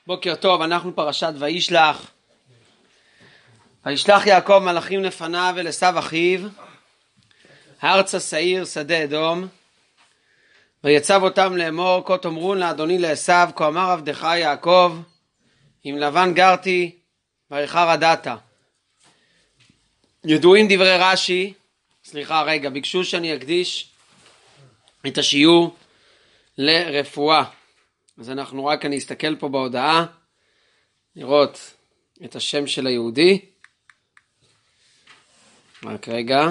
בוקר טוב, אנחנו פרשת וישלח. וישלח יעקב מלאכים לפניו ולעשו אחיו, ארצה שעיר שדה אדום, ויצב אותם לאמור, כה תאמרון לאדוני לעשו, כה אמר עבדך יעקב, עם לבן גרתי, ואיכה רדעת. ידועים דברי רש"י, ביקשו שאני אקדיש את השיעור לרפואה. אז אני אסתכל פה בהודעה, לראות את השם של היהודי. רק רגע.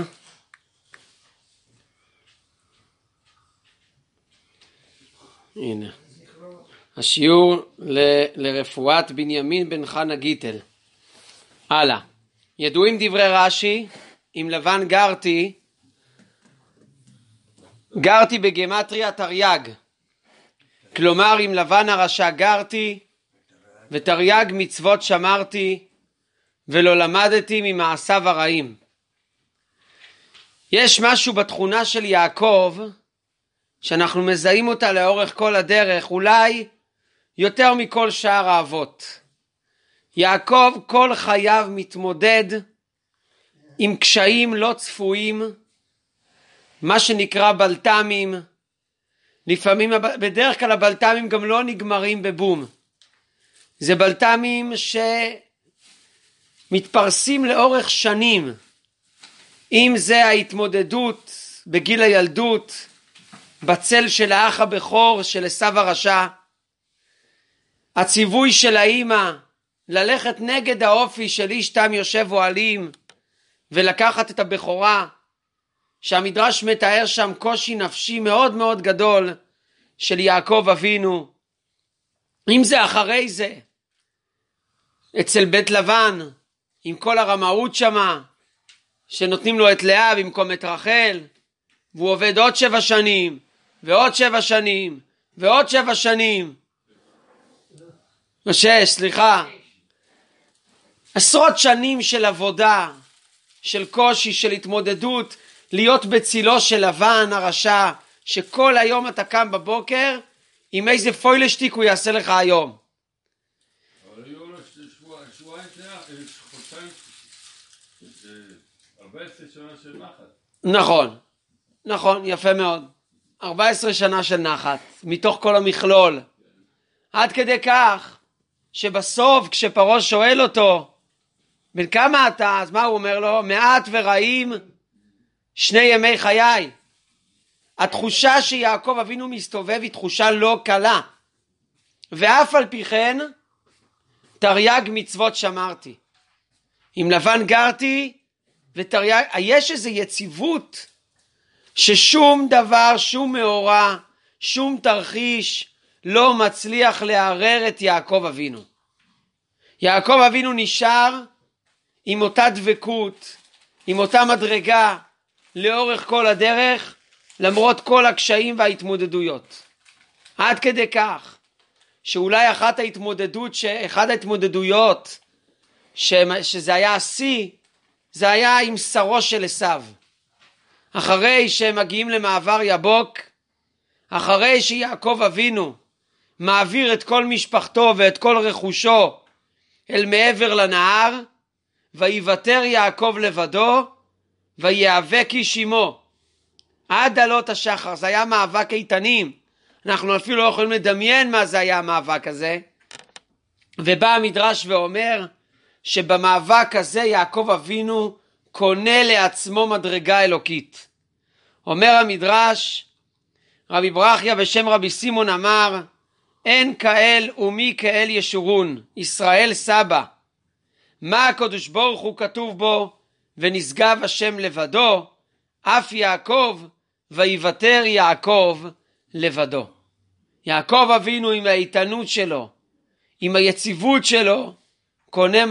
הנה. השיעור לרפואת בנימין בן חנה גיטל. הלאה. ידועים דברי רש"י, עם לבן גרתי בגמטריה תרי"ג. כלומר, עם לבן הרשע גרתי, ותרי"ג מצוות שמרתי, ולא למדתי ממעשיו הרעים. יש משהו בתכונה של יעקב, שאנחנו מזהים אותה לאורך כל הדרך, אולי יותר מכל שאר האבות. יעקב כל חייו מתמודד עם קשיים לא צפויים, מה שנקרא בלת"מים. לפעמים, בדרך כלל הבלת"מים גם לא נגמרים בבום. זה בלת"מים שמתפרסים לאורך שנים. אם זה ההתמודדות בגיל הילדות, בצל של האח הבכור של עשיו הרשע, הציווי של האמא ללכת נגד האופי של איש תם יושב אוהלים ולקחת את הבכורה, שהמדרש מתאר שם קושי נפשי מאוד מאוד גדול של יעקב אבינו. אם זה אחרי זה אצל בית לבן עם כל הרמאות שמה, שנותנים לו את לאה במקום את רחל, והוא עובד עוד 7 שנים ועוד 7 שנים ועוד 7 שנים 6, עשרות שנים של עבודה, של קושי, של התמודדות, להיות בצילו של לבן הרשע, שכל היום אתה קם בבוקר עם איזה פוילשטיק הוא יעשה לך היום. אבל היו לו שבועיים, חודשיים, 14 שנה של נחת. נכון, יפה מאוד. 14 שנה של נחת, מתוך כל המכלול. עד כדי כך, שבסוף כשפרעה שואל אותו, בן כמה אתה? אז מה הוא אומר לו? מעט ורעים 2 ימי חיי. התחושה שיעקב אבינו מסתובב היא תחושה לא קלה. ואף על פי כן, תרי"ג מצוות שמרתי. עם לבן גרתי, ותרי"ג, יש איזו יציבות, ששום דבר, שום מאורע, שום תרחיש, לא מצליח לערער את יעקב אבינו. יעקב אבינו נשאר עם אותה דבקות, עם אותה מדרגה, לאורך כל הדרך, למרות כל הקשיים וההתמודדויות. עד כדי כך, שאולי אחת ההתמודדויות, שזה היה השיא, זה היה עם שרו של עשיו. אחרי שהם מגיעים למעבר יבוק, אחרי שיעקב אבינו מעביר את כל משפחתו ואת כל רכושו אל מעבר לנהר, ויוותר יעקב לבדו, ויאבק איש עמו עד עלות השחר. זה היה מאבק איתנים, אנחנו אפילו לא יכולים לדמיין מה זה היה המאבק הזה. ובא המדרש ואומר שבמאבק הזה יעקב אבינו קונה לעצמו מדרגה אלוקית. אומר המדרש, רבי ברכיה בשם רבי סימון אמר, אין כאל ומי כאל ישורון, ישראל סבא. מה הקדוש ברוך הוא כתוב בו, ונשגב השם לבדו, אף יעקב, ויוותר יעקב לבדו. יעקב אבינו עם האיתנות שלו, עם היציבות שלו, קונה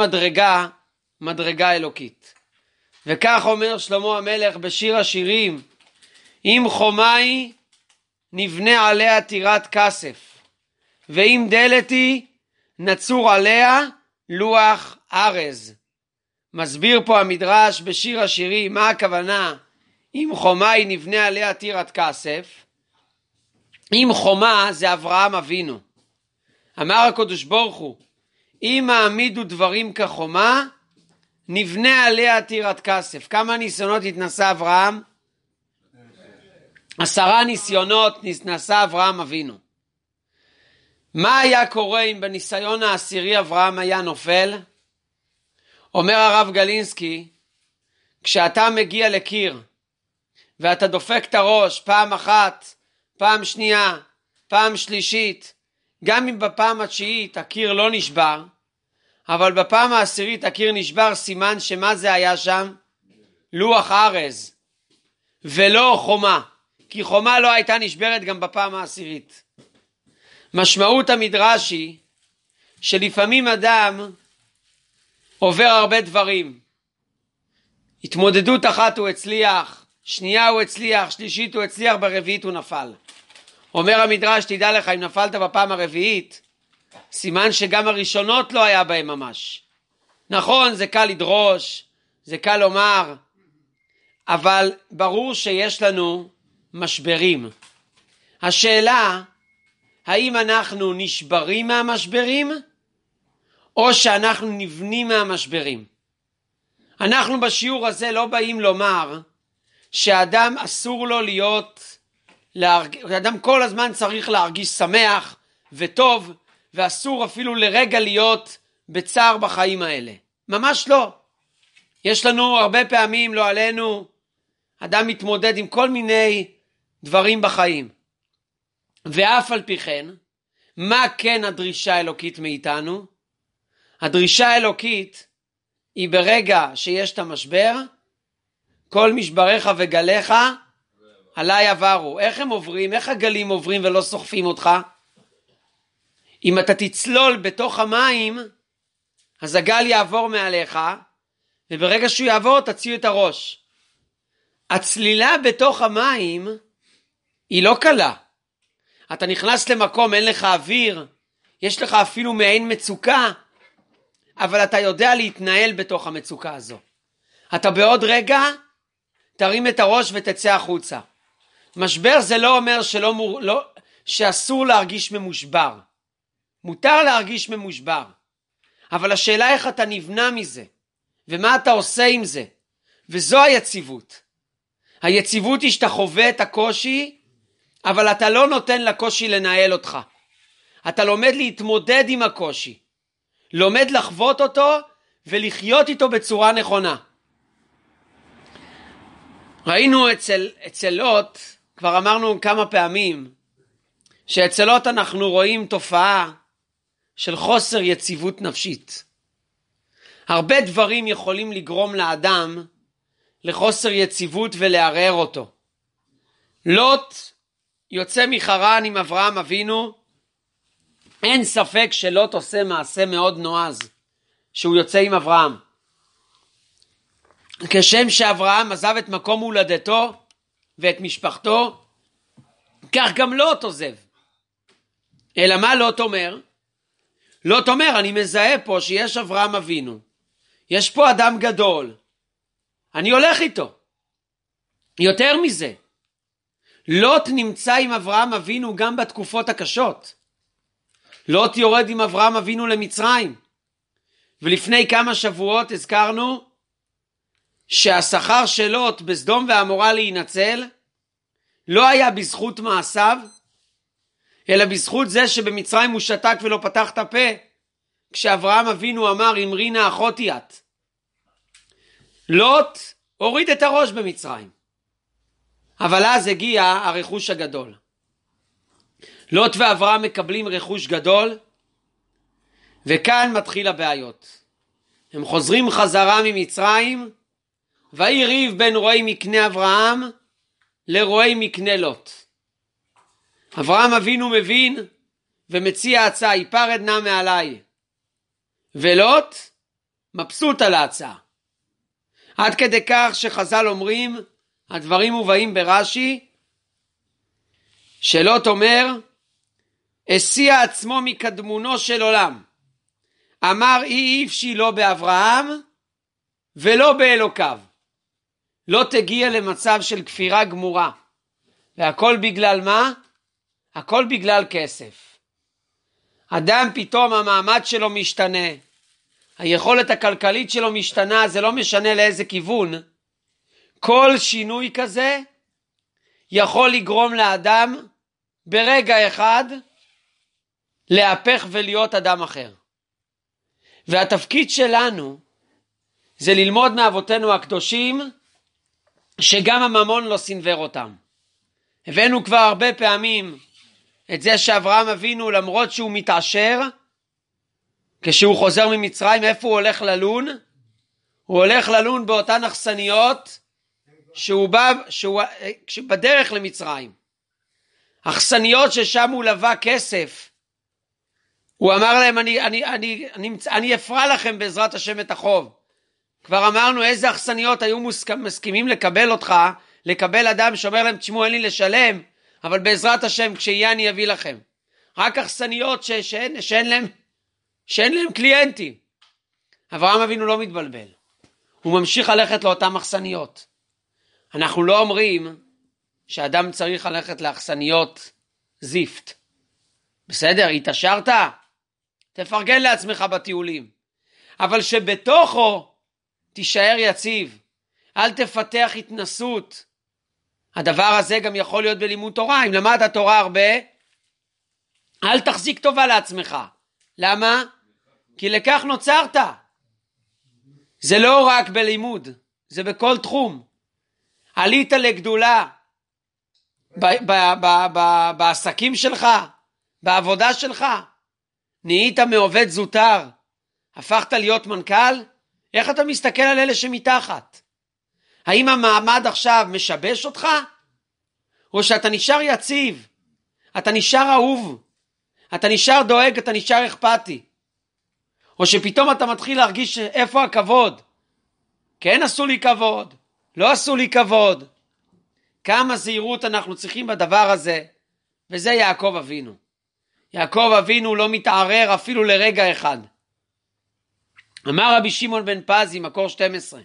מדרגה אלוקית. וכך אומר שלמה המלך בשיר השירים, אם חומי נבנה עליה טירת כסף, ואם דלתי נצור עליה לוח ארז. מסביר פה המדרש בשיר השירים מה הכוונה אם חומה נבנה עליה טירת כסף. אם חומה זה אברהם אבינו. אמר הקדוש ברוך הוא, אם העמידו דברים כחומה, נבנה עליה טירת כסף. כמה ניסיונות התנסה אברהם? 10 ניסיונות התנסה אברהם אבינו. מה היה קורה אם בניסיון העשירי אברהם היה נופל? אומר הרב גלינסקי, כשאתה מגיע לקיר ואתה דופק את הראש פעם אחת, פעם שנייה, פעם שלישית, גם אם בפעם התשיעית הקיר לא נשבר, אבל בפעם העשירית הקיר נשבר, סימן שמה זה היה שם? לוח ארז, ולא חומה, כי חומה לא הייתה נשברת גם בפעם העשירית. משמעות המדרש היא שלפעמים אדם עובר הרבה דברים. התמודדות אחת הוא הצליח, שנייה הוא הצליח, שלישית הוא הצליח, ברביעית הוא נפל. אומר המדרש, תדע לך, אם נפלת בפעם הרביעית, סימן שגם הראשונות לא היה בהם ממש. נכון, זה קל לדרוש, זה קל לומר, אבל ברור שיש לנו משברים. השאלה, האם אנחנו נשברים מהמשברים, או שאנחנו נבנים מהמשברים? אנחנו בשיעור הזה לא באים לומר שאדם אסור לו להיות, אדם כל הזמן צריך להרגיש שמח וטוב, ואסור אפילו לרגע להיות בצער בחיים האלה. ממש לא. יש לנו הרבה פעמים, לא עלינו, אדם מתמודד עם כל מיני דברים בחיים. ואף על פי כן, מה כן הדרישה האלוקית מאיתנו? הדרישה האלוקית היא ברגע שיש את המשבר, כל משבריך וגליך עליי עברו. איך הם עוברים? איך הגלים עוברים ולא סוחפים אותך? אם אתה תצלול בתוך המים, אז הגל יעבור מעליך, וברגע שהוא יעבור תציע את הראש. הצלילה בתוך המים היא לא קלה. אתה נכנס למקום, אין לך אוויר, יש לך אפילו מעין מצוקה, אבל אתה יודע להתנהל בתוך המצוקה הזו. אתה בעוד רגע תרים את הראש ותצא החוצה. משבר זה לא אומר שאסור להרגיש ממושבר. מותר להרגיש ממושבר. אבל השאלה איך אתה נבנה מזה, ומה אתה עושה עם זה. וזו היציבות. היציבות היא שאתה חווה את הקושי, אבל אתה לא נותן לקושי לנהל אותך. אתה לומד להתמודד עם הקושי. לומד לחוות אותו ולחיות איתו בצורה נכונה. ראינו אצל לוט, כבר אמרנו כמה פעמים, שאצל לוט אנחנו רואים תופעה של חוסר יציבות נפשית. הרבה דברים יכולים לגרום לאדם לחוסר יציבות ולערער אותו. לוט יוצא מחרן עם אברהם אבינו, אין ספק שלוט עושה מעשה מאוד נועז, שהוא יוצא עם אברהם. כשם שאברהם עזב את מקום הולדתו ואת משפחתו, כך גם לוט עוזב. אלא מה לוט אומר? לוט אומר, אני מזהה פה שיש אברהם אבינו, יש פה אדם גדול, אני הולך איתו. יותר מזה, לוט נמצא עם אברהם אבינו גם בתקופות הקשות. לוט יורד עם אברהם אבינו למצרים, ולפני כמה שבועות הזכרנו שהשכר של לוט בסדום ועמורה להינצל לא היה בזכות מעשיו, אלא בזכות זה שבמצרים הוא שתק ולא פתח את הפה, כשאברהם אבינו אמר אמרי נא אחותי את. לוט הוריד את הראש במצרים, אבל אז הגיע הרכוש הגדול. לוט ואברהם מקבלים רכוש גדול, וכאן מתחיל הבעיות. הם חוזרים חזרה ממצרים, ויהי ריב בין רועי מקנה אברהם לרועי מקנה לוט. אברהם אבינו מבין ומציע הצעה, היפרד נא מעליי. ולוט מבסוט על ההצעה. עד כדי כך שחז"ל אומרים, הדברים מובאים ברש"י, שלוט אומר, הסיע עצמו מקדמונו של עולם. אמר אי איפשי לא באברהם ולא באלוקיו. לא תגיע למצב של כפירה גמורה. והכל בגלל מה? הכל בגלל כסף. אדם פתאום המעמד שלו משתנה, היכולת הכלכלית שלו משתנה, זה לא משנה לאיזה כיוון, כל שינוי כזה יכול לגרום לאדם ברגע אחד להפך ולהיות אדם אחר. והתפקיד שלנו זה ללמוד מאבותינו הקדושים שגם הממון לא סנוור אותם. הבאנו כבר הרבה פעמים את זה שאברהם אבינו, למרות שהוא מתעשר, כשהוא חוזר ממצרים, איפה הוא הולך ללון? הוא הולך ללון באותן אכסניות שהוא בדרך למצרים. אכסניות ששם הוא לווה כסף. הוא אמר להם, אני אפרע לכם בעזרת השם את החוב. כבר אמרנו איזה אכסניות היו מסכימים לקבל אותך, לקבל אדם שאומר להם, תשמעו, אין לי לשלם, אבל בעזרת השם כשיהיה אני אביא לכם. רק אכסניות שאין להם קליינטים. אברהם אבינו לא מתבלבל. הוא ממשיך ללכת לאותן אכסניות. אנחנו לא אומרים שאדם צריך ללכת לאכסניות זיפט. בסדר, התעשרת? תפרגן לעצמך בטיולים. אבל שבתוכו תישאר יציב. אל תפתח התנסות. הדבר הזה גם יכול להיות בלימוד תורה. אם למדת תורה הרבה, אל תחזיק טובה לעצמך. למה? כי לכך נוצרת. זה לא רק בלימוד, זה בכל תחום. עלית לגדולה בעסקים שלך, בעבודה שלך, נהיית מעובד זוטר, הפכת להיות מנכ"ל, איך אתה מסתכל על אלה שמתחת? האם המעמד עכשיו משבש אותך? או שאתה נשאר יציב, אתה נשאר אהוב, אתה נשאר דואג, אתה נשאר אכפתי? או שפתאום אתה מתחיל להרגיש איפה הכבוד? כן עשו לי כבוד, לא עשו לי כבוד. כמה זהירות אנחנו צריכים בדבר הזה, וזה יעקב אבינו. יעקב אבינו לא מתערער אפילו לרגע אחד. אמר רבי שמעון בן פזי, מקור 12.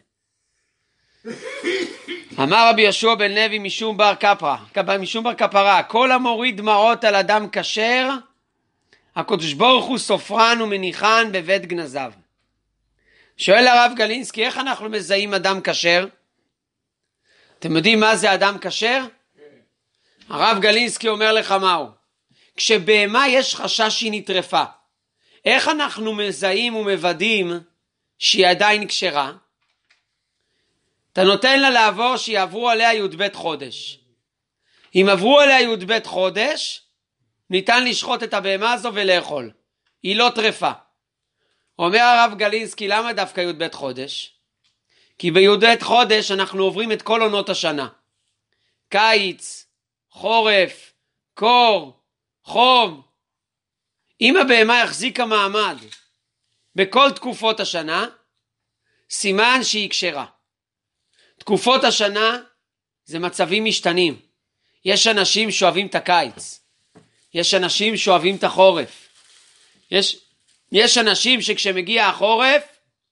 אמר רבי יהושע בן לוי משום בר כפרה, כל המוריד דמעות על אדם כשר, הקדוש ברוך הוא סופרן ומניחן בבית גנזיו. שואל הרב גלינסקי, איך אנחנו מזהים אדם כשר? אתם יודעים מה זה אדם כשר? הרב גלינסקי אומר לך מהו. כשבהמה יש חשש שהיא נטרפה, איך אנחנו מזהים ומוודאים שהיא עדיין כשרה? אתה נותן לה לעבור שיעברו עליה י"ב חודש. אם עברו עליה י"ב חודש, ניתן לשחוט את הבהמה הזו ולאכול. היא לא טרפה. אומר הרב גלינסקי, למה דווקא י"ב חודש? כי בי"ב חודש אנחנו עוברים את כל עונות השנה. קיץ, חורף, קור, חום. אם הבהמה יחזיקה מעמד בכל תקופות השנה, סימן שהיא כשרה. תקופות השנה זה מצבים משתנים. יש אנשים שאוהבים את הקיץ. יש אנשים שאוהבים את החורף. יש אנשים שכשמגיע החורף,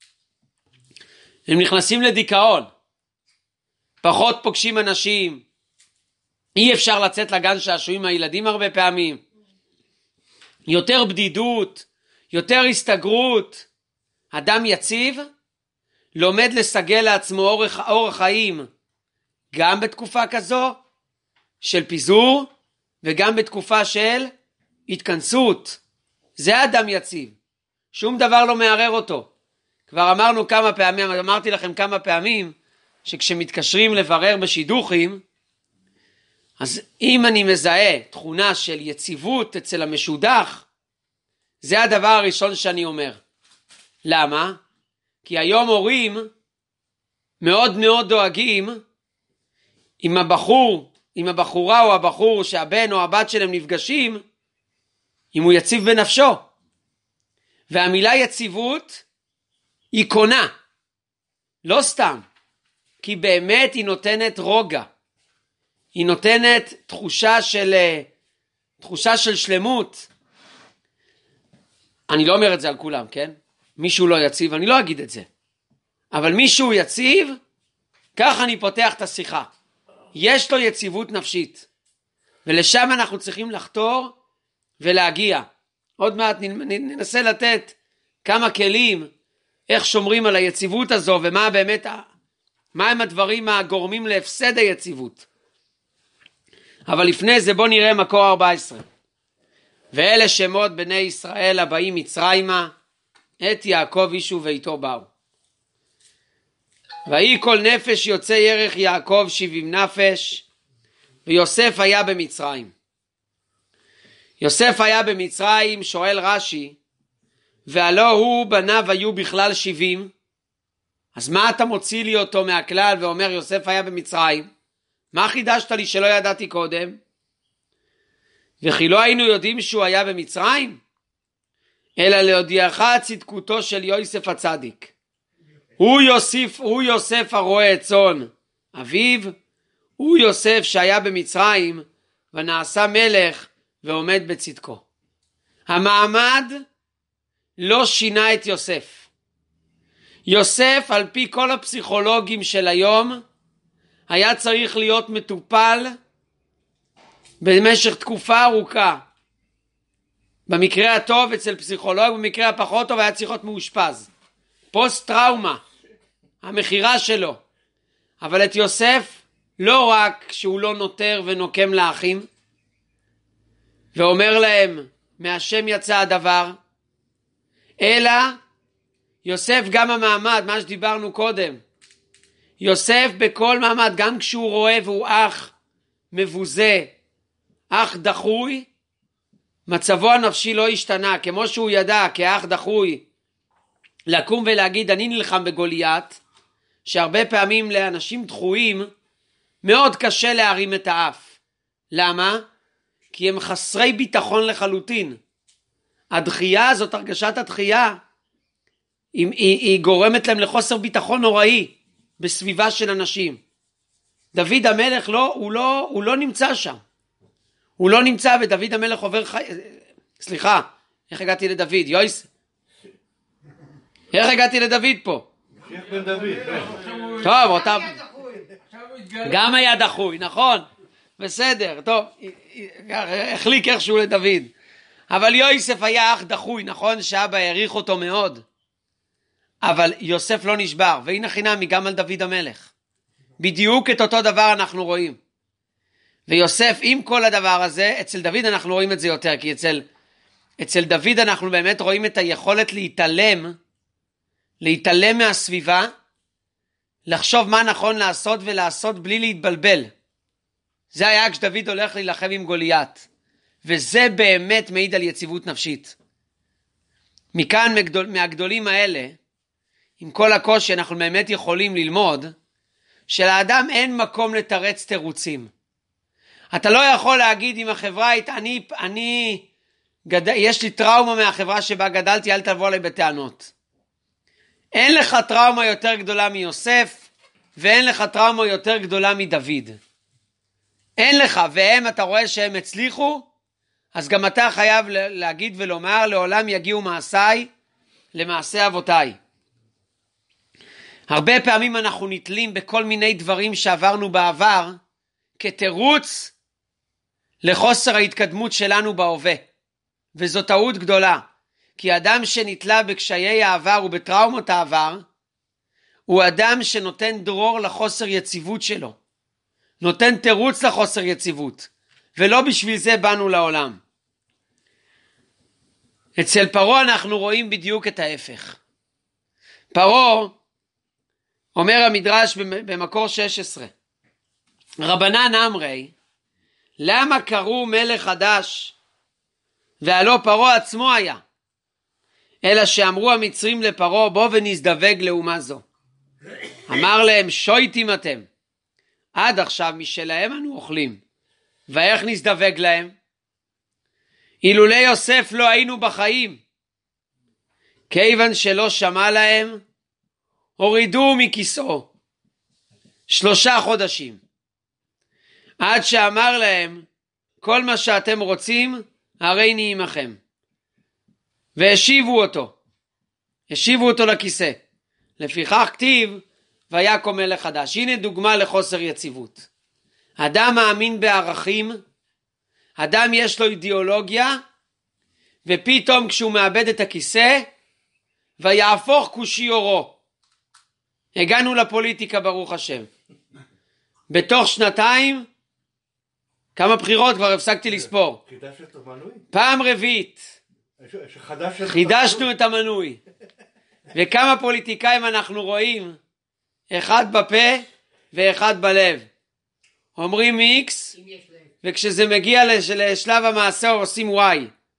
הם נכנסים לדיכאון. פחות פוגשים אנשים. אי אפשר לצאת לגן שעשועים עם הילדים הרבה פעמים. יותר בדידות, יותר הסתגרות. אדם יציב לומד לסגל לעצמו אורח חיים, גם בתקופה כזו של פיזור, וגם בתקופה של התכנסות. זה אדם יציב. שום דבר לא מערער אותו. כבר אמרתי לכם כמה פעמים, שכשמתקשרים לברר בשידוכים, אז אם אני מזהה תכונה של יציבות אצל המשודך, זה הדבר הראשון שאני אומר. למה? כי היום הורים מאוד מאוד דואגים עם הבחורה או הבחור שהבן או הבת שלהם נפגשים, אם הוא יציב בנפשו. והמילה יציבות היא קונה. לא סתם. כי באמת היא נותנת רוגע. היא נותנת תחושה של שלמות. אני לא אומר את זה על כולם, כן? מישהו לא יציב, אני לא אגיד את זה. אבל מישהו יציב, כך אני פותח את השיחה. יש לו יציבות נפשית. ולשם אנחנו צריכים לחתור ולהגיע. עוד מעט ננסה לתת כמה כלים, איך שומרים על היציבות הזו, ומה באמת, מה הם הדברים הגורמים להפסד היציבות. אבל לפני זה בוא נראה מקור 14. ואלה שמות בני ישראל הבאים מצרימה, את יעקב איש וביתו באו. ויהי כל נפש יוצא ירך יעקב 70 נפש, ויוסף היה במצרים. יוסף היה במצרים, שואל רש"י, והלא הוא בניו היו בכלל 70, אז מה אתה מוציא לי אותו מהכלל ואומר יוסף היה במצרים? מה חידשת לי שלא ידעתי קודם? וכי לא היינו יודעים שהוא היה במצרים? אלא להודיעך צדקותו של יוסף הצדיק. הוא יוסף הרועה צאן אביו, הוא יוסף שהיה במצרים ונעשה מלך ועומד בצדקו. המעמד לא שינה את יוסף. יוסף על פי כל הפסיכולוגים של היום היה צריך להיות מטופל במשך תקופה ארוכה. במקרה הטוב אצל פסיכולוג, במקרה הפחות טוב היה צריך להיות מאושפז. פוסט טראומה, המחירה שלו. אבל את יוסף לא רק שהוא לא נותר ונוקם לאחים ואומר להם מהשם יצא הדבר, אלא יוסף גם המעמד, מה שדיברנו קודם, יוסף בכל מעמד, גם כשהוא רואה והוא אח מבוזה, אח דחוי, מצבו הנפשי לא השתנה, כמו שהוא ידע כאח דחוי לקום ולהגיד אני נלחם בגוליית, שהרבה פעמים לאנשים דחויים מאוד קשה להרים את האף. למה? כי הם חסרי ביטחון לחלוטין. הדחייה הזאת, הרגשת הדחייה, היא גורמת להם לחוסר ביטחון נוראי בסביבה של אנשים. דוד המלך הוא לא נמצא שם. הוא לא נמצא, ודוד המלך עובר סליחה, איך הגעתי לדוד? יויס? איך הגעתי לדוד פה? טוב, אותם... גם היה דחוי, נכון? בסדר, טוב, החליק איכשהו לדוד. אבל יוסף היה אח דחוי, נכון שאבא העריך אותו מאוד. אבל יוסף לא נשבר, והנה חינמי גם על דוד המלך. בדיוק את אותו דבר אנחנו רואים. ויוסף עם כל הדבר הזה, אצל דוד אנחנו רואים את זה יותר, כי אצל דוד אנחנו באמת רואים את היכולת להתעלם מהסביבה, לחשוב מה נכון לעשות ולעשות בלי להתבלבל. זה היה כשדוד הולך להילחם עם גוליית, וזה באמת מעיד על יציבות נפשית. מכאן מהגדולים האלה, עם כל הקושי אנחנו באמת יכולים ללמוד, שלאדם אין מקום לתרץ תירוצים. אתה לא יכול להגיד עם החברה, יש לי טראומה מהחברה שבה גדלתי, אל תבוא עליי בטענות. אין לך טראומה יותר גדולה מיוסף, ואין לך טראומה יותר גדולה מדוד. אין לך, והם אתה רואה שהם הצליחו, אז גם אתה חייב להגיד ולומר, לעולם יגיעו מעשיי למעשה אבותיי. הרבה פעמים אנחנו נתלים בכל מיני דברים שעברנו בעבר, כתירוץ לחוסר ההתקדמות שלנו בהווה. וזו טעות גדולה, כי אדם שנתלה בקשיי העבר ובטראומות העבר, הוא אדם שנותן דרור לחוסר יציבות שלו. נותן תירוץ לחוסר יציבות, ולא בשביל זה באנו לעולם. אצל פרעה אנחנו רואים בדיוק את ההפך. פרעה, אומר המדרש במקור 16, רבנן אמרי, למה קראו מלך חדש, והלא פרעה עצמו היה? אלא שאמרו המצרים לפרעה, בוא ונזדווג לאומה זו. אמר להם, שויטים אתם, עד עכשיו משלהם אנו אוכלים, ואיך נזדווג להם? אילולי יוסף לא היינו בחיים, כיוון שלא שמע להם, הורידו מכיסאו 3 חודשים, עד שאמר להם, כל מה שאתם רוצים, הרי אני עמכם. והשיבו אותו לכיסא. לפיכך כתיב, ויקום מלך חדש. הנה דוגמה לחוסר יציבות. אדם מאמין בערכים, אדם יש לו אידיאולוגיה, ופתאום כשהוא מאבד את הכיסא, ויהפוך כושי עורו. הגענו לפוליטיקה ברוך השם. בתוך שנתיים, כמה בחירות כבר הפסקתי לספור. פעם רביעית. חידשנו את המנוי. וכמה פוליטיקאים אנחנו רואים, אחד בפה ואחד בלב. אומרים X, וכשזה מגיע לשלב המעשה עושים Y.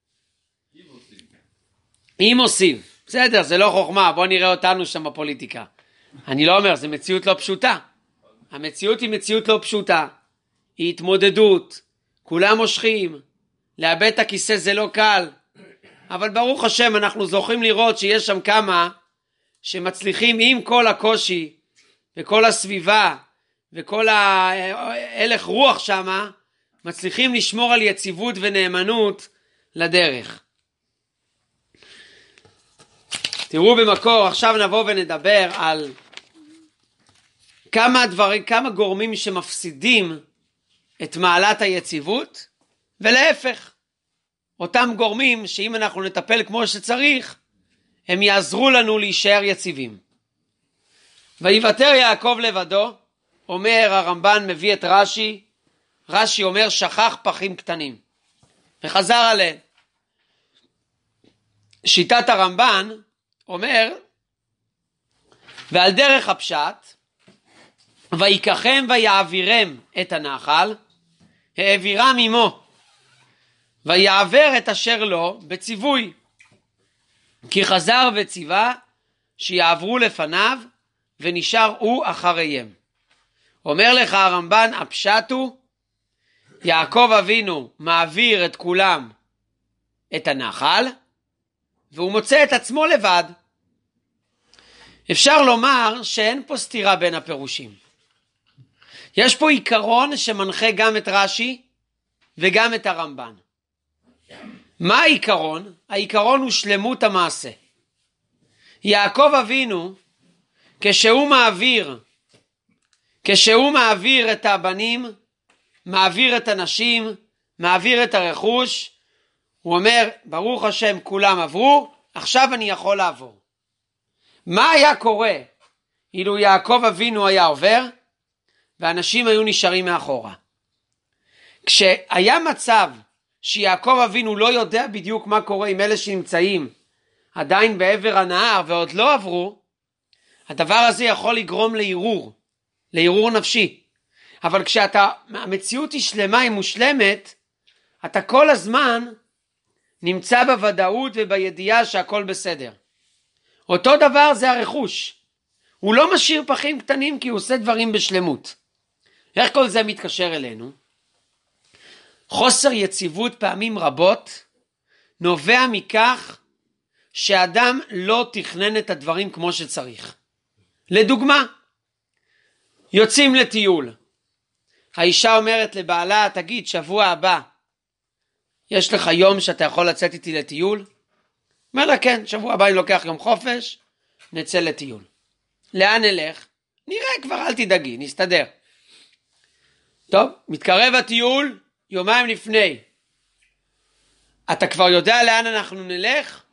אם עושים. בסדר, זה לא חוכמה, בוא נראה אותנו שם בפוליטיקה. אני לא אומר, זו מציאות לא פשוטה. המציאות היא מציאות לא פשוטה. היא התמודדות, כולם מושכים, לאבד את הכיסא זה לא קל. אבל ברוך השם אנחנו זוכים לראות שיש שם כמה שמצליחים עם כל הקושי וכל הסביבה וכל ההלך רוח שם, מצליחים לשמור על יציבות ונאמנות לדרך. תראו במקור, עכשיו נבוא ונדבר על כמה גורמים שמפסידים את מעלת היציבות, ולהפך, אותם גורמים שאם אנחנו נטפל כמו שצריך, הם יעזרו לנו להישאר יציבים. ויוותר יעקב לבדו, אומר הרמב"ן, מביא את רש"י, רש"י אומר שכח פחים קטנים, וחזר עליהם. שיטת הרמב"ן אומר, ועל דרך הפשט, ויקחם ויעבירם את הנחל, העבירם עמו, ויעבר את אשר לו בציווי, כי חזר וציווה שיעברו לפניו, ונשאר הוא אחריהם. אומר לך הרמב"ן, הפשט הוא, יעקב אבינו מעביר את כולם את הנחל, והוא מוצא את עצמו לבד. אפשר לומר שאין פה סתירה בין הפירושים. יש פה עיקרון שמנחה גם את רש"י וגם את הרמב"ן. מה העיקרון? העיקרון הוא שלמות המעשה. יעקב אבינו, כשהוא מעביר את הבנים, מעביר את הנשים, מעביר את הרכוש, הוא אומר, ברוך השם כולם עברו, עכשיו אני יכול לעבור. מה היה קורה אילו יעקב אבינו היה עובר, ואנשים היו נשארים מאחורה? כשהיה מצב שיעקב אבינו לא יודע בדיוק מה קורה עם אלה שנמצאים עדיין בעבר הנהר ועוד לא עברו, הדבר הזה יכול לגרום לערעור נפשי. אבל המציאות היא שלמה, היא מושלמת, אתה כל הזמן נמצא בוודאות ובידיעה שהכל בסדר. אותו דבר זה הרכוש. הוא לא משאיר פחים קטנים כי הוא עושה דברים בשלמות. איך כל זה מתקשר אלינו? חוסר יציבות פעמים רבות נובע מכך שאדם לא תכנן את הדברים כמו שצריך. לדוגמה, יוצאים לטיול. האישה אומרת לבעלה, תגיד, שבוע הבא, יש לך יום שאתה יכול לצאת איתי לטיול? אומר לה, כן, שבוע הבא אני לוקח יום חופש, נצא לטיול. לאן נלך? נראה כבר, אל תדאגי, נסתדר. טוב, מתקרב הטיול, יומיים לפני. אתה כבר יודע לאן אנחנו נלך?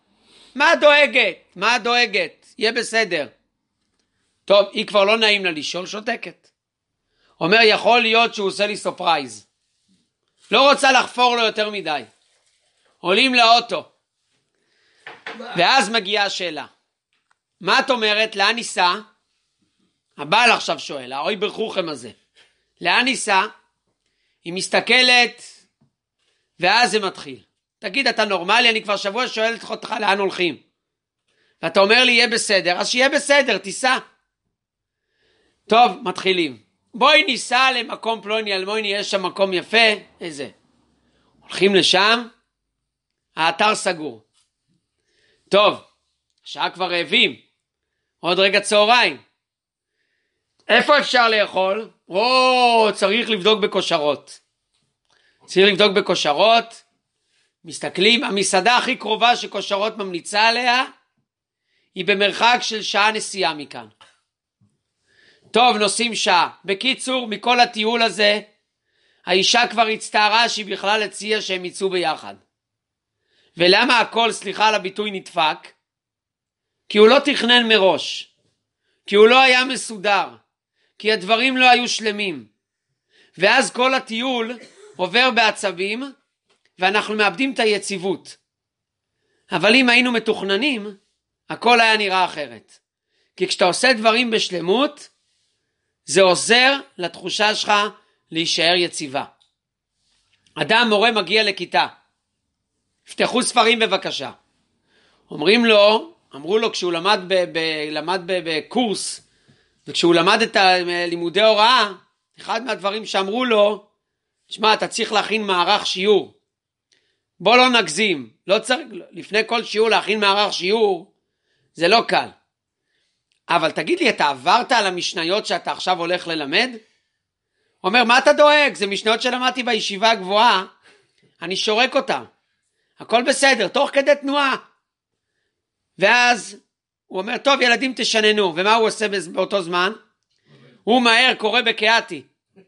מה דואגת? יהיה בסדר. טוב, היא כבר לא נעים לה לשאול, שותקת. אומר, יכול להיות שהוא עושה לי סופרייז. לא רוצה לחפור לו יותר מדי. עולים לאוטו. ואז מגיעה השאלה. מה את אומרת? לאן ניסע? הבעל עכשיו שואל, אוי ברכוכם הזה. לאן ניסע? היא מסתכלת, ואז זה מתחיל. תגיד, אתה נורמלי? אני כבר שבוע שואלת אותך לאן הולכים. ואתה אומר לי, יהיה בסדר. אז שיהיה בסדר, תיסע. טוב, מתחילים. בואי ניסע למקום פלוני אלמוני, יש שם מקום יפה. איזה? הולכים לשם, האתר סגור. טוב, השעה כבר רעבים. עוד רגע צהריים. איפה אפשר לאכול? צריך לבדוק בכושרות. מסתכלים, המסעדה הכי קרובה שכושרות ממליצה עליה, היא במרחק של שעה נסיעה מכאן. טוב, נוסעים שעה. בקיצור, מכל הטיול הזה, האישה כבר הצטערה שהיא בכלל הציעה שהם יצאו ביחד. ולמה הכל, סליחה על הביטוי, נדפק? כי הוא לא תכנן מראש, כי הוא לא היה מסודר, כי הדברים לא היו שלמים, ואז כל הטיול עובר בעצבים, ואנחנו מאבדים את היציבות. אבל אם היינו מתוכננים, הכל היה נראה אחרת. כי כשאתה עושה דברים בשלמות, זה עוזר לתחושה שלך להישאר יציבה. אדם מורה מגיע לכיתה, פתחו ספרים בבקשה. אמרו לו כשהוא למד בקורס, וכשהוא למד את לימודי הוראה, אחד מהדברים שאמרו לו, תשמע, אתה צריך להכין מערך שיעור. בוא לא נגזים, לא צריך, לפני כל שיעור להכין מערך שיעור, זה לא קל. אבל תגיד לי, אתה עברת על המשניות שאתה עכשיו הולך ללמד? הוא אומר, מה אתה דואג? זה משניות שלמדתי בישיבה הגבוהה, אני שורק אותם. הכל בסדר, תוך כדי תנועה. ואז הוא אומר, טוב ילדים תשננו, ומה הוא עושה באותו זמן? הוא מהר קורא בקיאתי.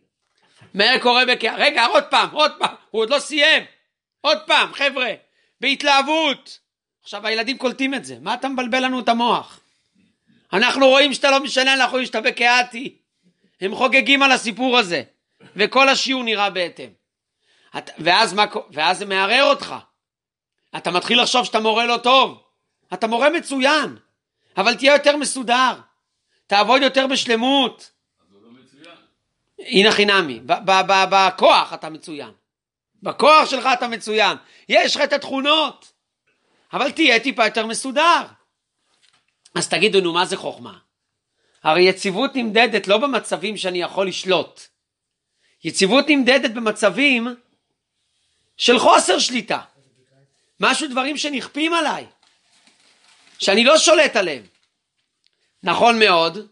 רגע, עוד פעם, הוא עוד לא סיים. עוד פעם, חבר'ה, בהתלהבות. עכשיו הילדים קולטים את זה, מה אתה מבלבל לנו את המוח? אנחנו רואים שאתה לא משנה, אנחנו רואים שאתה בקיאתי. הם חוגגים על הסיפור הזה, וכל השיעור נראה בהתאם. ואז זה מערער אותך. אתה מתחיל לחשוב שאתה מורה לא טוב. אתה מורה מצוין, אבל תהיה יותר מסודר. תעבוד יותר בשלמות. אז הוא לא מצוין. הנה חינמי, בכוח אתה מצוין. בכוח שלך אתה מצוין. יש לך את התכונות, אבל תהיה טיפה יותר מסודר. אז תגידו, נו, מה זה חוכמה? הרי יציבות נמדדת לא במצבים שאני יכול לשלוט. יציבות נמדדת במצבים של חוסר שליטה. דברים שנכפים עליי, שאני לא שולט עליהם. נכון מאוד.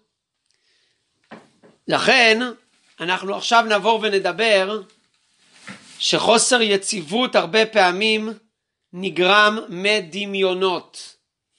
לכן אנחנו עכשיו נעבור ונדבר שחוסר יציבות הרבה פעמים נגרם מדמיונות.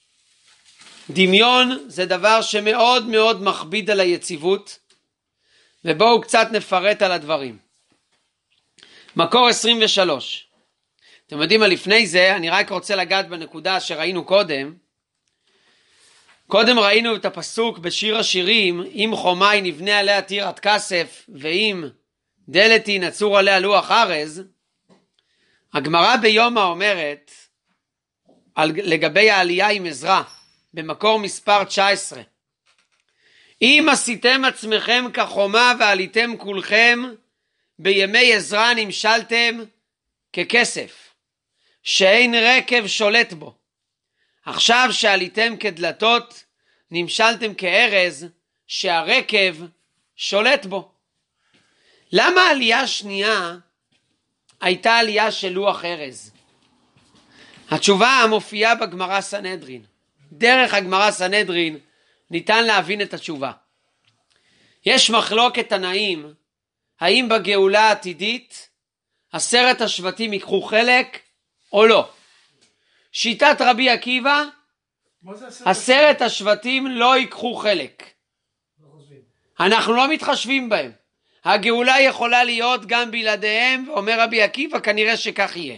דמיון זה דבר שמאוד מאוד מכביד על היציבות, ובואו קצת נפרט על הדברים. מקור 23. אתם יודעים מה, לפני זה אני רק רוצה לגעת בנקודה שראינו קודם. קודם ראינו את הפסוק בשיר השירים, אם חומי נבנה עליה טירת כסף, ואם דלתי נצור עליה לוח ארז. הגמרא ביומא אומרת לגבי העלייה עם עזרא, במקור מספר 19. אם עשיתם עצמכם כחומה ועליתם כולכם, בימי עזרא נמשלתם ככסף, שאין רקב שולט בו. עכשיו שעליתם כדלתות, נמשלתם כארז, שהרקב שולט בו. למה העלייה השנייה הייתה עלייה של לוח ארז? התשובה המופיעה בגמרא סנהדרין. דרך הגמרא סנהדרין ניתן להבין את התשובה. יש מחלוקת תנאים, האם בגאולה העתידית 10 השבטים ייקחו חלק או לא. שיטת רבי עקיבא, 10 השבטים לא ייקחו חלק. אנחנו לא מתחשבים בהם. הגאולה יכולה להיות גם בלעדיהם, ואומר רבי עקיבא, כנראה שכך יהיה.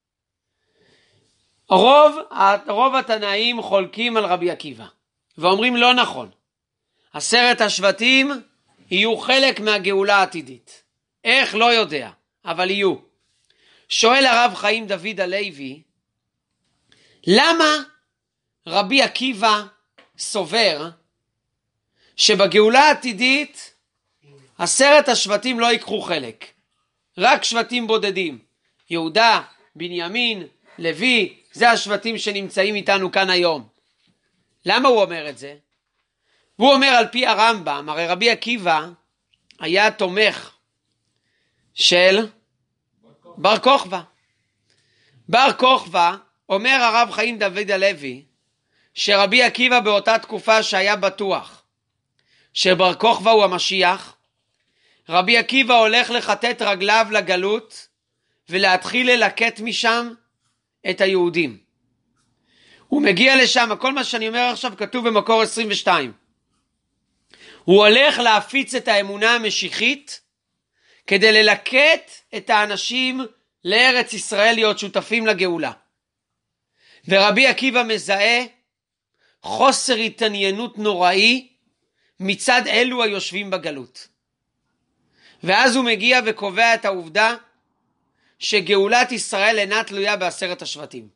רוב התנאים חולקים על רבי עקיבא, ואומרים לא נכון. 10 השבטים יהיו חלק מהגאולה העתידית. איך? לא יודע, אבל יהיו. שואל הרב חיים דוד הלוי, למה רבי עקיבא סובר שבגאולה העתידית 10 השבטים לא ייקחו חלק, רק שבטים בודדים, יהודה, בנימין, לוי, זה השבטים שנמצאים איתנו כאן היום. למה הוא אומר את זה? הוא אומר על פי הרמב"ם, הרי רבי עקיבא היה תומך של בר כוכבא. בר כוכבא, אומר הרב חיים דוד הלוי, שרבי עקיבא באותה תקופה שהיה בטוח שבר כוכבא הוא המשיח, רבי עקיבא הולך לחטט רגליו לגלות ולהתחיל ללקט משם את היהודים. הוא מגיע לשם, כל מה שאני אומר עכשיו כתוב במקור 22. הוא הולך להפיץ את האמונה המשיחית כדי ללקט את האנשים לארץ ישראל להיות שותפים לגאולה. ורבי עקיבא מזהה חוסר התעניינות נוראי מצד אלו היושבים בגלות. ואז הוא מגיע וקובע את העובדה שגאולת ישראל אינה תלויה בעשרת השבטים.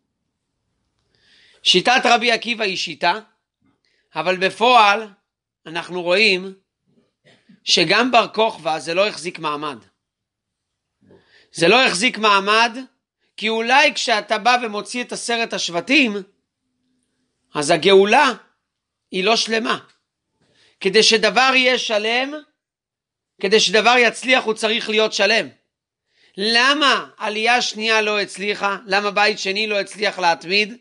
שיטת רבי עקיבא היא שיטה, אבל בפועל אנחנו רואים שגם בר כוכבא זה לא החזיק מעמד. זה לא החזיק מעמד, כי אולי כשאתה בא ומוציא את עשרת השבטים, אז הגאולה היא לא שלמה. כדי שדבר יהיה שלם, כדי שדבר יצליח הוא צריך להיות שלם. למה עלייה שנייה לא הצליחה? למה בית שני לא הצליח להתמיד?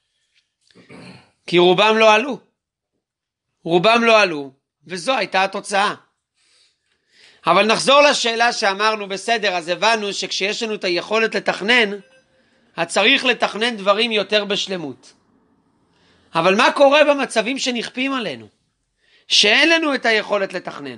כי רובם לא עלו. רובם לא עלו, וזו הייתה התוצאה. אבל נחזור לשאלה שאמרנו, בסדר, אז הבנו שכשיש לנו את היכולת לתכנן, אז צריך לתכנן דברים יותר בשלמות. אבל מה קורה במצבים שנכפים עלינו? שאין לנו את היכולת לתכנן.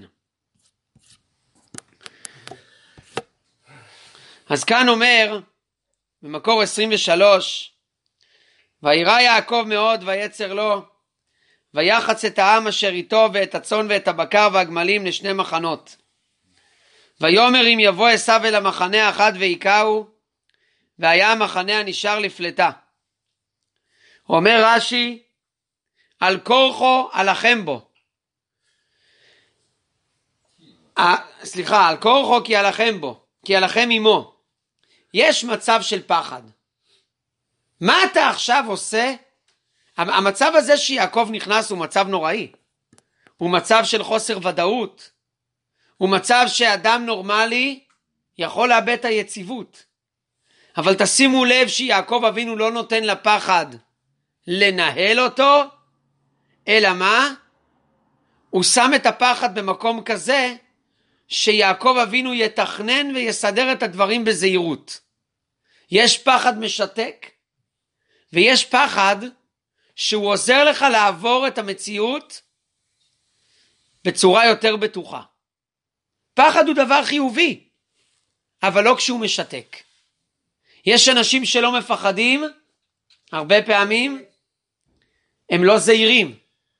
אז כאן אומר, במקור 23, וירא יעקב מאוד ויצר לו, ויחץ את העם אשר איתו ואת הצאן ואת הבקר והגמלים לשני מחנות. ויאמר אם יבוא עשיו אל המחנה האחד ויקעו, והיה המחנה הנשאר לפלטה. אומר רש"י, על כורחו הלחם בו. על כורחו כי הלחם בו, כי הלחם עמו. יש מצב של פחד. מה אתה עכשיו עושה? המצב הזה שיעקב נכנס הוא מצב נוראי. הוא מצב של חוסר ודאות. הוא מצב שאדם נורמלי יכול לאבד את היציבות. אבל תשימו לב שיעקב אבינו לא נותן לפחד לנהל אותו, אלא מה? הוא שם את הפחד במקום כזה שיעקב אבינו יתכנן ויסדר את הדברים בזהירות. יש פחד משתק, ויש פחד שהוא עוזר לך לעבור את המציאות בצורה יותר בטוחה. פחד הוא דבר חיובי, אבל לא כשהוא משתק. יש אנשים שלא מפחדים, הרבה פעמים הם לא זהירים.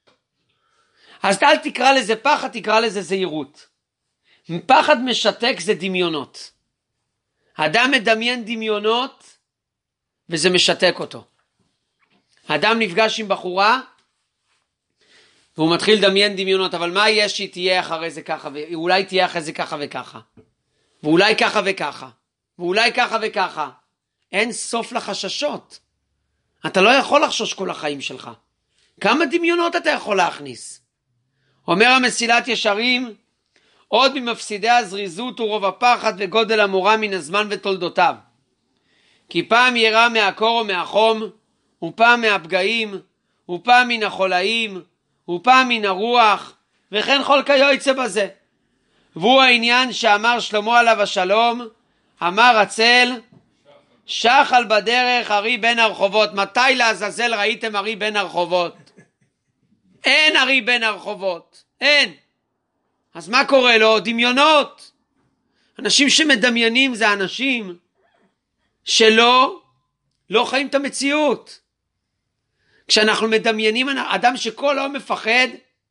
אז אל תקרא לזה פחד, תקרא לזה זהירות. פחד משתק זה דמיונות. האדם מדמיין דמיונות וזה משתק אותו. האדם נפגש עם בחורה והוא מתחיל לדמיין דמיונות, אבל מה יש שהיא תהיה אחרי זה ככה, ואולי תהיה אחרי זה ככה וככה, ואולי ככה וככה, ואולי ככה וככה. אין סוף לחששות. אתה לא יכול לחשוש כל החיים שלך. כמה דמיונות אתה יכול להכניס? אומר המסילת ישרים, עוד ממפסידי הזריזות ורוב הפחד וגודל המורא מן הזמן ותולדותיו. כי פעם ירא מהקור או מהחום, ופעם מהפגעים, ופעם מן החולאים, ופעם מן הרוח, וכן כל כיוצא בזה. והוא העניין שאמר שלמה עליו השלום, אמר הצל, שחל בדרך ארי בין הרחובות. מתי לעזאזל ראיתם ארי בין הרחובות? אין ארי בין הרחובות, אין. אז מה קורה לו? דמיונות. אנשים שמדמיינים זה אנשים שלא חיים את המציאות. כשאנחנו מדמיינים אדם שכל היום מפחד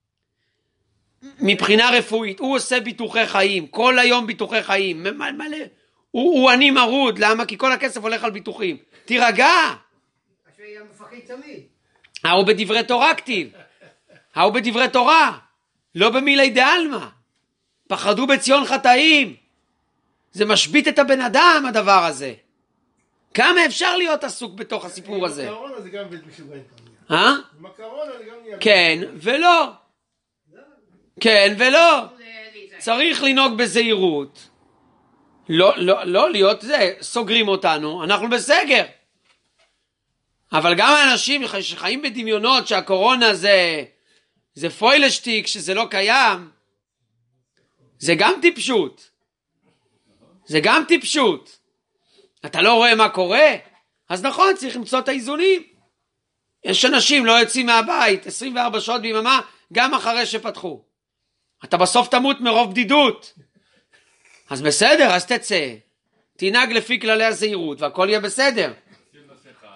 מבחינה רפואית, הוא עושה ביטוחי חיים, כל היום ביטוחי חיים, מלא. הוא עני מרוד, למה? כי כל הכסף הולך על ביטוחים. תירגע. השאלה מפחד תמיד. הוא בדברי תורה כתיב. הוא בדברי תורה. לא במילי דעלמא. פחדו בציון חטאים. זה משבית את הבן אדם הדבר הזה. כמה אפשר להיות עסוק בתוך הסיפור הזה? עם הקורונה זה גם בית משוגעים. עם הקורונה זה גם נהיה... כן ולא. כן ולא. צריך לנהוג בזהירות. לא להיות זה, סוגרים אותנו, אנחנו בסגר. אבל גם האנשים שחיים בדמיונות שהקורונה זה פוילשטיק, שזה לא קיים, זה גם טיפשות. זה גם טיפשות. אתה לא רואה מה קורה? אז נכון, צריך למצוא את האיזונים. יש אנשים לא יוצאים מהבית 24 שעות ביממה, גם אחרי שפתחו. אתה בסוף תמות מרוב בדידות. אז בסדר, אז תצא. תנהג לפי כללי הזהירות והכל יהיה בסדר.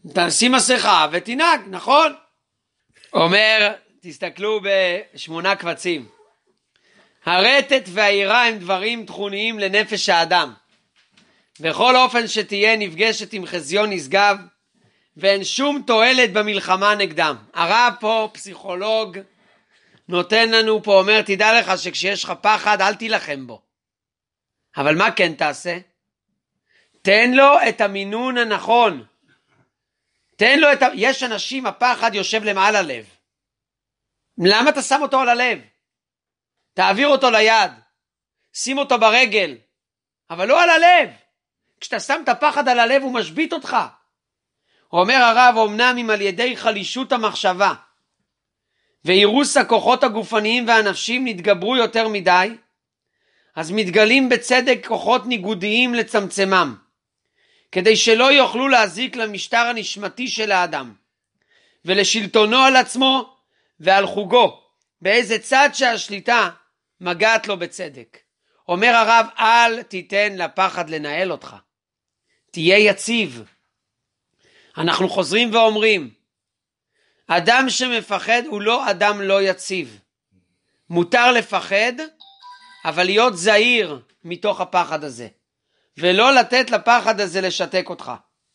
תשים מסכה ותנהג, נכון? אומר, תסתכלו ב8 קבצים. הרטט והיראה הם דברים תכוניים לנפש האדם. בכל אופן שתהיה נפגשת עם חזיון נשגב, ואין שום תועלת במלחמה נגדם. הרב פה, פסיכולוג, נותן לנו פה, אומר, תדע לך שכשיש לך פחד, אל תילחם בו. אבל מה כן תעשה? תן לו את המינון הנכון. תן לו יש אנשים, הפחד יושב למעלה הלב. למה אתה שם אותו על הלב? תעביר אותו ליד, שים אותו ברגל, אבל לא על הלב. כשאתה שם את הפחד על הלב הוא משבית אותך. אומר הרב, אמנם אם על ידי חלישות המחשבה ואירוס הכוחות הגופניים והנפשיים נתגברו יותר מדי, אז מתגלים בצדק כוחות ניגודיים לצמצמם, כדי שלא יוכלו להזיק למשטר הנשמתי של האדם, ולשלטונו על עצמו ועל חוגו, באיזה צד שהשליטה מגעת לו בצדק. אומר הרב, אל תיתן לפחד לנהל אותך. תהיה יציב. אנחנו חוזרים ואומרים, אדם שמפחד הוא לא אדם לא יציב. מותר לפחד, אבל להיות זהיר מתוך הפחד הזה, ולא לתת לפחד הזה לשתק אותך.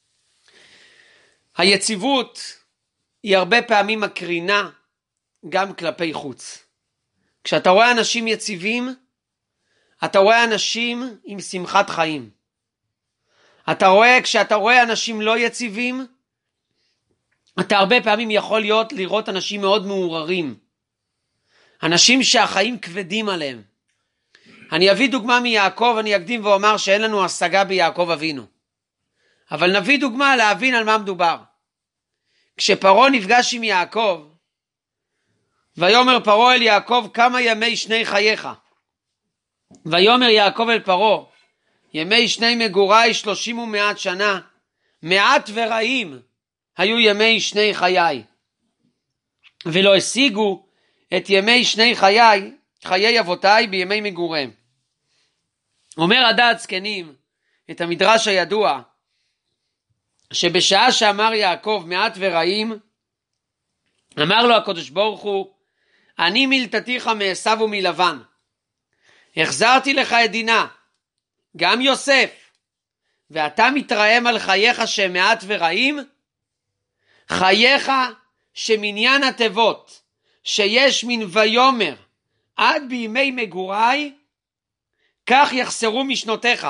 היציבות היא הרבה פעמים מקרינה גם כלפי חוץ. כשאתה רואה אנשים יציבים, אתה רואה אנשים עם שמחת חיים. כשאתה רואה אנשים לא יציבים, אתה הרבה פעמים יכול לראות אנשים מאוד מעוררים. אנשים שהחיים כבדים עליהם. אני אביא דוגמה מיעקב, אני אקדים ואומר שאין לנו השגה ביעקב אבינו. אבל נביא דוגמה להבין על מה מדובר. כשפרעה נפגש עם יעקב, ויאמר פרעה אל יעקב, כמה ימי שני חייך? ויאמר יעקב אל פרעה, ימי שני מגורי 30 ומעט שנה, מעט ורעים היו ימי שני חיי. ולא השיגו את ימי שני חיי אבותיי בימי מגוריהם. אומר הדעת זקנים את המדרש הידוע, שבשעה שאמר יעקב מעט ורעים, אמר לו הקדוש ברוך הוא, אני מלתתיך מעשיו ומלבן, החזרתי לך את דינה, גם יוסף, ואתה מתרעם על חייך שהם מעט ורעים? חייך שמניין התיבות שיש מן ויאמר עד בימי מגורי, כך יחסרו משנותיך,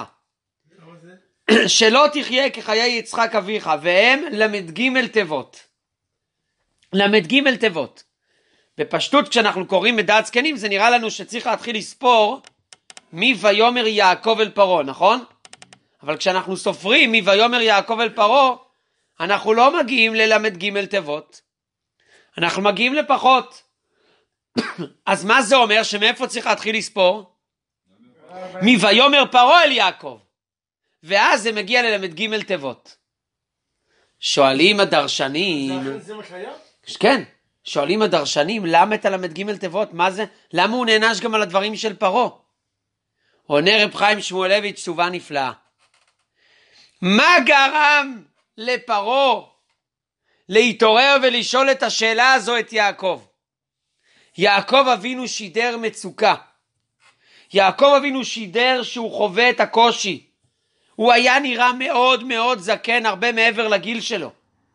שלא תחיה כחיי יצחק אביך, והם למד תיבות. למד תיבות. בפשטות כשאנחנו קוראים מדעת זקנים, זה נראה לנו שצריך להתחיל לספור מי ויאמר יעקב אל פרעה, נכון? אבל כשאנחנו סופרים מי ויאמר יעקב אל פרעה, אנחנו לא מגיעים ללמד תיבות. אנחנו מגיעים לפחות. אז מה זה אומר? שמאיפה צריך להתחיל לספור? מי ויאמר פרעה אל יעקב. ואז זה מגיע ללמד תיבות. שואלים הדרשנים, זה מה שהיה? כן, שואלים הדרשנים, למה את הלמד תיבות? מה זה? למה הוא נענש גם על הדברים של פרעה? עונה רב חיים שמואלביץ' תשובה נפלאה. מה גרם לפרעה להתעורר ולשאול את השאלה הזו את יעקב? יעקב אבינו שידר מצוקה. יעקב אבינו שידר שהוא חווה את הקושי. הוא היה נראה מאוד מאוד זקן, הרבה מעבר לגיל שלו.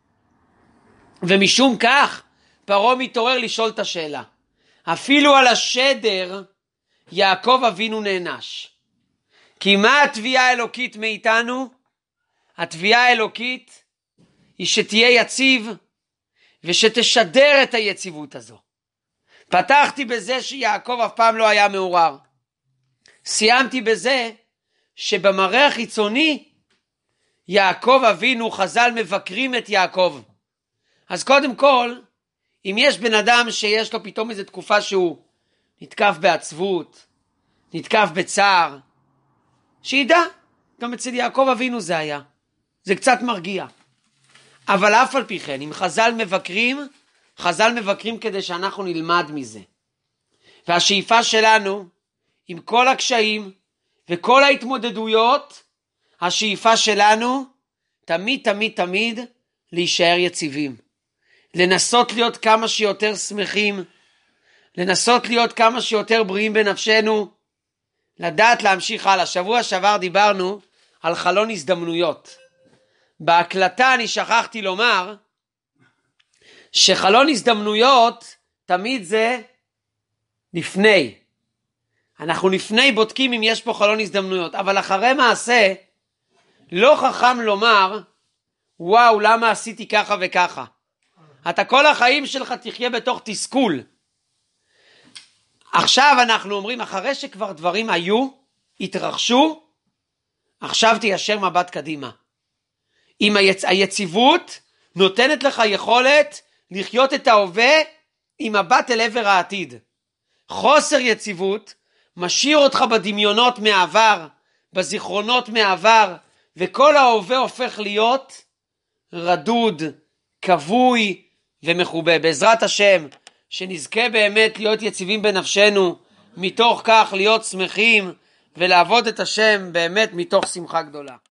ומשום כך, פרעה מתעורר לשאול את השאלה. אפילו על השדר, יעקב אבינו נענש. כי מה התביעה האלוקית מאיתנו? התביעה האלוקית היא שתהיה יציב, ושתשדר את היציבות הזו. פתחתי בזה שיעקב אף פעם לא היה מעורר. סיימתי בזה שבמראה החיצוני, יעקב אבינו, חז"ל מבקרים את יעקב. אז קודם כל, אם יש בן אדם שיש לו פתאום איזו תקופה שהוא נתקף בעצבות, נתקף בצער, שידע, גם אצל יעקב אבינו זה היה. זה קצת מרגיע. אבל אף על פי כן, אם חז"ל מבקרים כדי שאנחנו נלמד מזה. והשאיפה שלנו, עם כל הקשיים וכל ההתמודדויות, השאיפה שלנו תמיד תמיד תמיד להישאר יציבים, לנסות להיות כמה שיותר שמחים, לנסות להיות כמה שיותר בריאים בנפשנו, לדעת להמשיך הלאה. שבוע שעבר דיברנו על חלון הזדמנויות. בהקלטה אני שכחתי לומר שחלון הזדמנויות תמיד זה לפני. אנחנו לפני בודקים אם יש פה חלון הזדמנויות, אבל אחרי מעשה לא חכם לומר וואו למה עשיתי ככה וככה. אתה כל החיים שלך תחיה בתוך תסכול. עכשיו אנחנו אומרים אחרי שכבר דברים היו, התרחשו, עכשיו תיישר מבט קדימה. אם היציבות נותנת לך יכולת לחיות את ההווה עם מבט אל עבר העתיד. חוסר יציבות משאיר אותך בדמיונות מהעבר, בזיכרונות מהעבר, וכל ההווה הופך להיות רדוד, כבוי ומחובה. בעזרת השם, שנזכה באמת להיות יציבים בנפשנו, מתוך כך להיות שמחים ולעבוד את השם באמת מתוך שמחה גדולה.